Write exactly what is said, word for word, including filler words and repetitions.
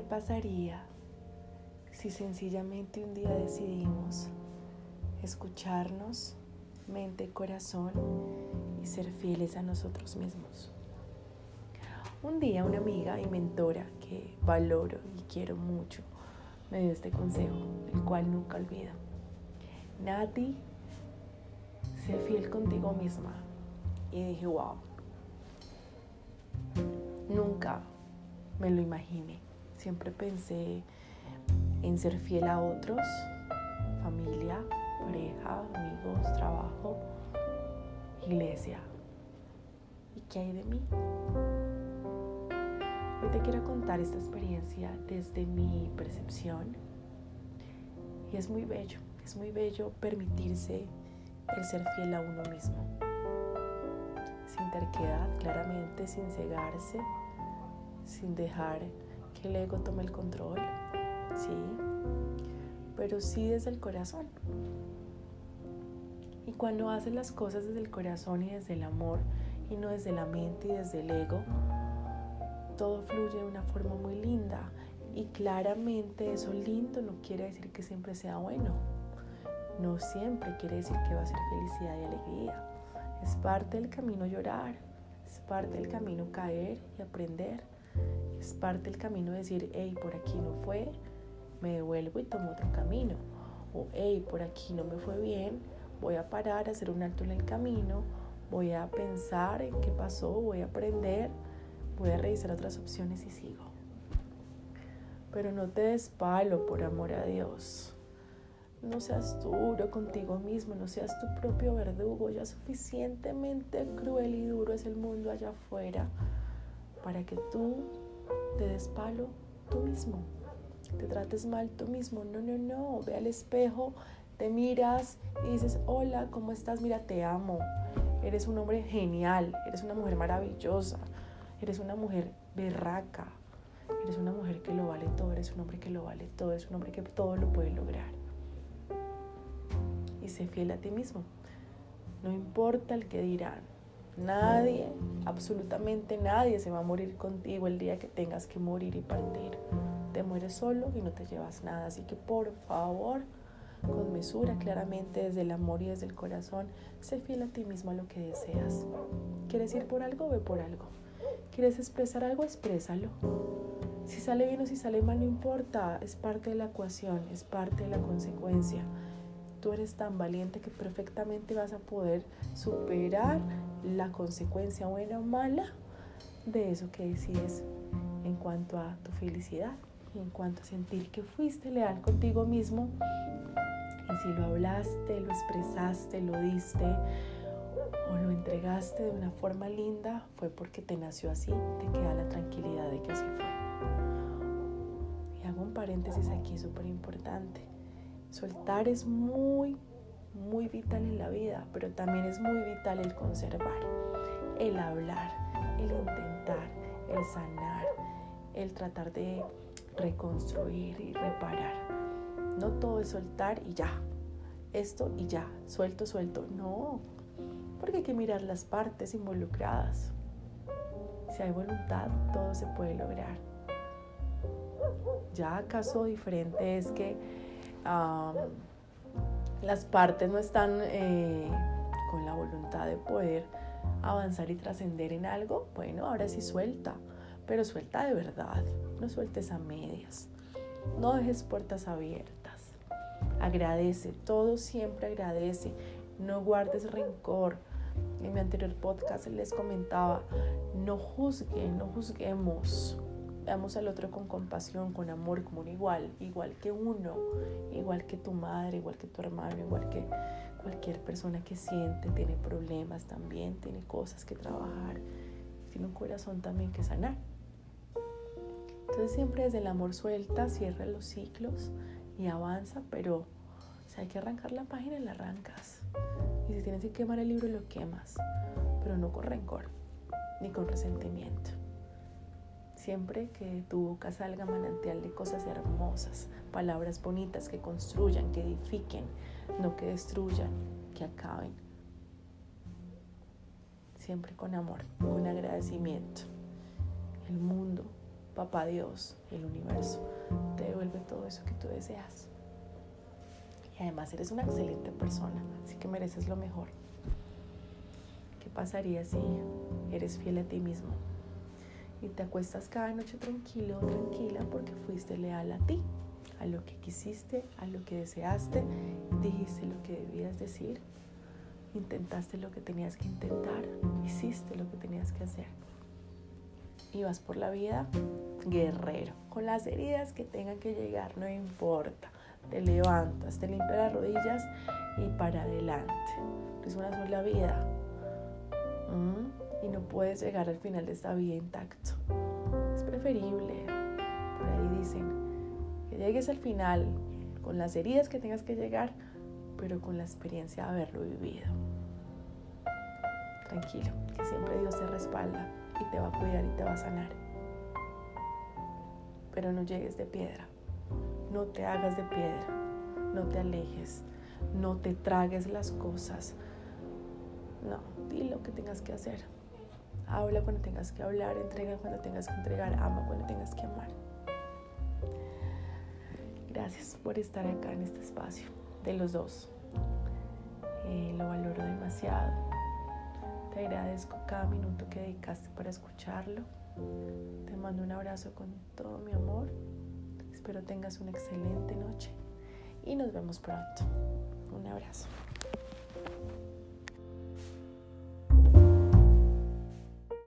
pasaría si sencillamente un día decidimos escucharnos, mente y corazón, y ser fieles a nosotros mismos? Un día una amiga y mentora que valoro y quiero mucho me dio este consejo, el cual nunca olvido. Nati, sé fiel contigo misma. Y dije, wow, nunca me lo imaginé. Siempre pensé en ser fiel a otros, familia, pareja, amigos, trabajo, iglesia. ¿Y qué hay de mí? Hoy te quiero contar esta experiencia desde mi percepción. Y es muy bello, es muy bello permitirse el ser fiel a uno mismo. Sin terquedad, claramente, sin cegarse, sin dejar que el ego tome el control, sí, pero sí desde el corazón. Y cuando haces las cosas desde el corazón y desde el amor, y no desde la mente y desde el ego, todo fluye de una forma muy linda. Y claramente eso lindo no quiere decir que siempre sea bueno. No siempre quiere decir que va a ser felicidad y alegría. Es parte del camino llorar, es parte del camino caer y aprender. Es parte del camino decir, hey, por aquí no fue, me devuelvo y tomo otro camino. O hey, por aquí no me fue bien, voy a parar, a hacer un alto en el camino, voy a pensar en qué pasó, voy a aprender, voy a revisar otras opciones y sigo. Pero no te des palo, por amor a Dios. No seas duro contigo mismo, no seas tu propio verdugo. Ya suficientemente cruel y duro es el mundo allá afuera para que tú te des palo tú mismo, te trates mal tú mismo. No, no, no, ve al espejo, te miras y dices, hola, ¿cómo estás? Mira, te amo, eres un hombre genial, eres una mujer maravillosa, eres una mujer berraca, eres una mujer que lo vale todo, eres un hombre que lo vale todo, eres un hombre que todo lo puede lograr. Y sé fiel a ti mismo, no importa el que dirán. Nadie, absolutamente nadie se va a morir contigo el día que tengas que morir y partir. Te mueres solo y no te llevas nada. Así que por favor, con mesura, claramente, desde el amor y desde el corazón, sé fiel a ti mismo a lo que deseas. ¿Quieres ir por algo? Ve por algo. ¿Quieres expresar algo? Exprésalo. Si sale bien o si sale mal, no importa. Es parte de la ecuación, es parte de la consecuencia. Tú eres tan valiente que perfectamente vas a poder superar la consecuencia buena o mala de eso que decides en cuanto a tu felicidad y en cuanto a sentir que fuiste leal contigo mismo. Y si lo hablaste, lo expresaste, lo diste o lo entregaste de una forma linda, fue porque te nació así, te queda la tranquilidad de que así fue. Y hago un paréntesis aquí súper importante. Soltar es muy, muy vital en la vida, pero también es muy vital el conservar, el hablar, el intentar, el sanar, el tratar de reconstruir y reparar. No todo es soltar y ya, esto y ya, suelto, suelto. No, porque hay que mirar las partes involucradas. Si hay voluntad, todo se puede lograr. Ya acaso diferente es que Um, las partes no están eh, con la voluntad de poder avanzar y trascender en algo. Bueno, ahora sí suelta, pero suelta de verdad, no sueltes a medias, no dejes puertas abiertas, agradece, todo siempre agradece, no guardes rencor. En mi anterior podcast les comentaba, no juzguen, no juzguemos. Veamos al otro con compasión, con amor, como un igual, igual que uno, igual que tu madre, igual que tu hermano, igual que cualquier persona que siente, tiene problemas también, tiene cosas que trabajar, tiene un corazón también que sanar. Entonces siempre desde el amor suelta, cierra los ciclos y avanza, pero si hay que arrancar la página, la arrancas. Y si tienes que quemar el libro, lo quemas, pero no con rencor ni con resentimiento. Siempre que de tu boca salga manantial de cosas hermosas, palabras bonitas que construyan, que edifiquen, no que destruyan, que acaben. Siempre con amor, con agradecimiento. El mundo Papá Dios, el universo, te devuelve todo eso que tú deseas. Y además eres una excelente persona, así que mereces lo mejor. ¿Qué pasaría si eres fiel a ti mismo y te acuestas cada noche tranquilo o tranquila porque fuiste leal a ti, a lo que quisiste, a lo que deseaste, dijiste lo que debías decir, intentaste lo que tenías que intentar, hiciste lo que tenías que hacer y vas por la vida guerrero, con las heridas que tengan que llegar, no importa, te levantas, te limpias las rodillas y para adelante. Es una sola vida ¿Mm? y no puedes llegar al final de esta vida intacto. Es preferible, por ahí dicen, que llegues al final con las heridas que tengas que llegar, pero con la experiencia de haberlo vivido. Tranquilo, que siempre Dios te respalda y te va a cuidar y te va a sanar. Pero no llegues de piedra, no te hagas de piedra, no te alejes, no te tragues las cosas. No, di lo que tengas que hacer. Habla cuando tengas que hablar, entrega cuando tengas que entregar, ama cuando tengas que amar. Gracias por estar acá en este espacio de los dos. Eh, lo valoro demasiado. Te agradezco cada minuto que dedicaste para escucharlo. Te mando un abrazo con todo mi amor. Espero tengas una excelente noche y nos vemos pronto. Un abrazo.